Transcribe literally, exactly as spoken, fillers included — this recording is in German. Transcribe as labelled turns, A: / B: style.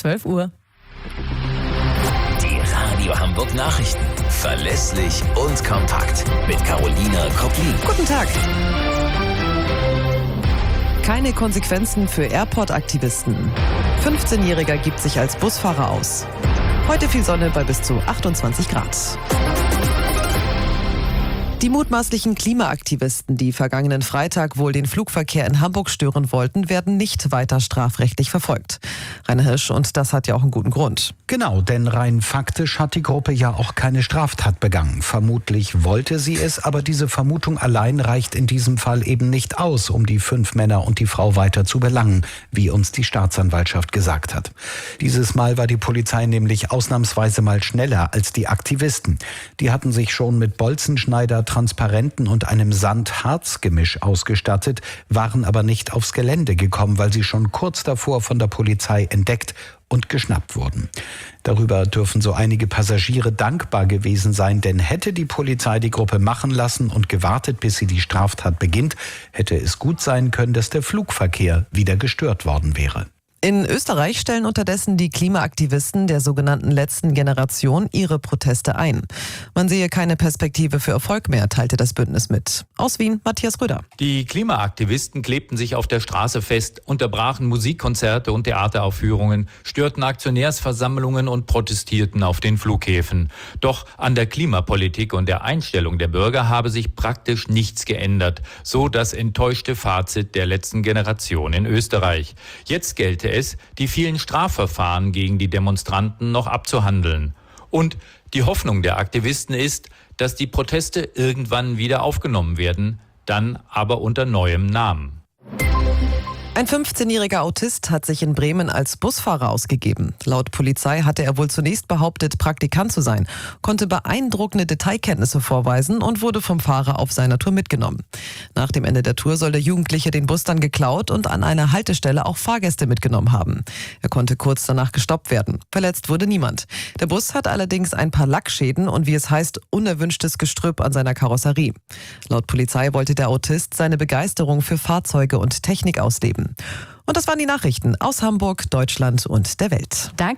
A: zwölf Uhr.
B: Die Radio Hamburg Nachrichten. Verlässlich und kompakt. Mit Carolina Koplin.
C: Guten Tag. Keine Konsequenzen für Airport-Aktivisten. fünfzehnjähriger gibt sich als Busfahrer aus. Heute viel Sonne bei bis zu achtundzwanzig Grad. Die mutmaßlichen Klimaaktivisten, die vergangenen Freitag wohl den Flugverkehr in Hamburg stören wollten, werden nicht weiter strafrechtlich verfolgt. Rainer Hirsch, und das hat ja auch einen guten Grund.
D: Genau, denn rein faktisch hat die Gruppe ja auch keine Straftat begangen. Vermutlich wollte sie es, aber diese Vermutung allein reicht in diesem Fall eben nicht aus, um die fünf Männer und die Frau weiter zu belangen, wie uns die Staatsanwaltschaft gesagt hat. Dieses Mal war die Polizei nämlich ausnahmsweise mal schneller als die Aktivisten. Die hatten sich schon mit Bolzenschneider, Transparenten und einem Sand-Harz-Gemisch ausgestattet, waren aber nicht aufs Gelände gekommen, weil sie schon kurz davor von der Polizei entdeckt und geschnappt wurden. Darüber dürfen so einige Passagiere dankbar gewesen sein, denn hätte die Polizei die Gruppe machen lassen und gewartet, bis sie die Straftat beginnt, hätte es gut sein können, dass der Flugverkehr wieder gestört worden wäre.
C: In Österreich stellen unterdessen die Klimaaktivisten der sogenannten letzten Generation ihre Proteste ein. Man sehe keine Perspektive für Erfolg mehr, teilte das Bündnis mit. Aus Wien, Matthias Röder.
E: Die Klimaaktivisten klebten sich auf der Straße fest, unterbrachen Musikkonzerte und Theateraufführungen, störten Aktionärsversammlungen und protestierten auf den Flughäfen. Doch an der Klimapolitik und der Einstellung der Bürger habe sich praktisch nichts geändert, so das enttäuschte Fazit der letzten Generation in Österreich. Jetzt gelte es, die vielen Strafverfahren gegen die Demonstranten noch abzuhandeln. Und die Hoffnung der Aktivisten ist, dass die Proteste irgendwann wieder aufgenommen werden, dann aber unter neuem Namen.
C: Ein fünfzehnjähriger Autist hat sich in Bremen als Busfahrer ausgegeben. Laut Polizei hatte er wohl zunächst behauptet, Praktikant zu sein, konnte beeindruckende Detailkenntnisse vorweisen und wurde vom Fahrer auf seiner Tour mitgenommen. Nach dem Ende der Tour soll der Jugendliche den Bus dann geklaut und an einer Haltestelle auch Fahrgäste mitgenommen haben. Er konnte kurz danach gestoppt werden. Verletzt wurde niemand. Der Bus hat allerdings ein paar Lackschäden und, wie es heißt, unerwünschtes Gestrüpp an seiner Karosserie. Laut Polizei wollte der Autist seine Begeisterung für Fahrzeuge und Technik ausleben. Und das waren die Nachrichten aus Hamburg, Deutschland und der Welt.
A: Danke.